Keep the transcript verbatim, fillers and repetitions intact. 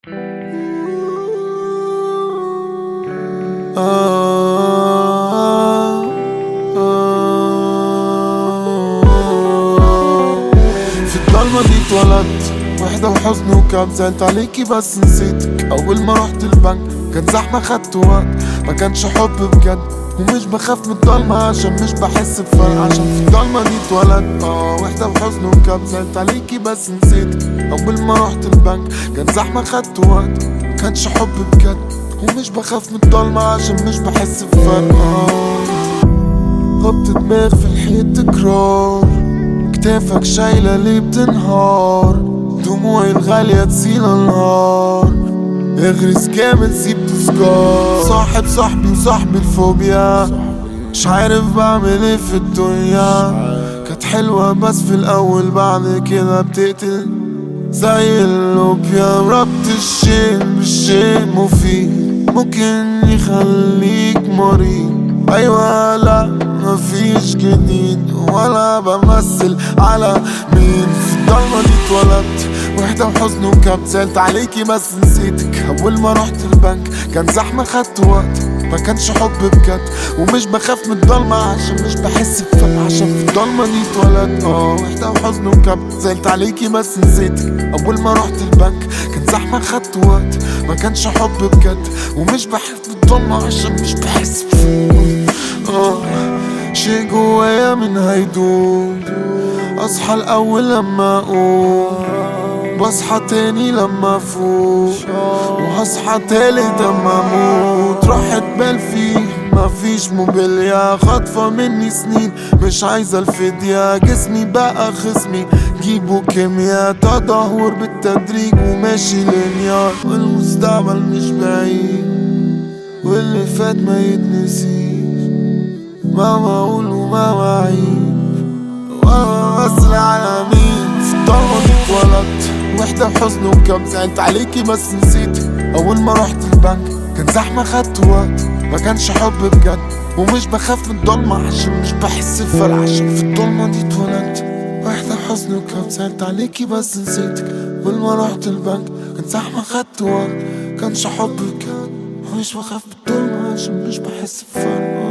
آه آه في الضلمة دي اتولدت وحدة وحزن وكاب، زعلت عليكي بس نسيتك. أول ما رحت البنك كان زحمة خدت وقت، ما كانش حب بجد. ومش بخاف من الضلمة عشان مش بحس بفرق، عشان في الضلمة دي اتولدت. اه وحدة وحزن وكاب، زعلت عليكي بس نسيتك. أول ما رحت البنك كان زحمة خدت وقت، ما كانش حب بجد. ومش بخاف من الضلمة عشان مش بحس بفرق. اه خبط دماغ في الحيط تكرار، كتافك شايلة ليه بتنهار، دموعي الغالية تسيل النهار. اغرس جامد سيب تسكار، صاحب صاحبي وصاحبي الفوبيا، مش عارف بعمل ايه في الدنيا. كانت حلوة بس في الاول بعد كده بتقتل زي اللوبيا. ربط الشيء بالشيء مفيد، ممكن يخليك مريض. ايوه لا مفيش جديد، ولا بمثل على مين. في الضلمة دي اتولدت وحدة وحزن وكاب، زعلت عليكي بس نسيتك. اول ما رحت البنك كان زحمة خدت وقت، ما كانش حب بجد. ومش بخاف من الضلمة عشان مش بحس بفرق، عشان في الضلمة دي اتولدت. اه وحدة وحزن وكاب، زعلت عليكي بس نسيتك. اول ما رحت البنك كان زحمة خدت وقت، ما كانش حب بجد. ومش بحس بالضلمة عشان مش بحس بفرق. اه شي جوايا من هيدوم، اصحى الاول لما اقوم، بصحى تاني لما افوق، وهصحى تالت لما اموت. راحت بال فيه مفيش موبيليا، خاطفة مني سنين مش عايزة الفدية. جسمي بقى خصمي جيبوا كيمياء، تدهور بالتدريج وماشي لينيار. والمستقبل مش بعيد، واللي فات ما يتنسيش. ماما اقول وماما عيب، وانا بس على مين. في الضلمة دي اتولدت وحدة وحزن وكاب، زعلت عليكي بس نسيتك. اول ما رحت البنك كان زحمة خدت وقت، ما كانش حب بجد. ومش بخاف من الضلمة عشان مش بحس بفرق، عشان في الضلمة دي اتولدت وحدة وحزن وكاب، زعلت عليكي بس نسيتك. اول ما رحت البنك كان زحمة خدت وقت، كانش حب بجد. ومش بخاف من الضلمة عشان مش بحس بفرق.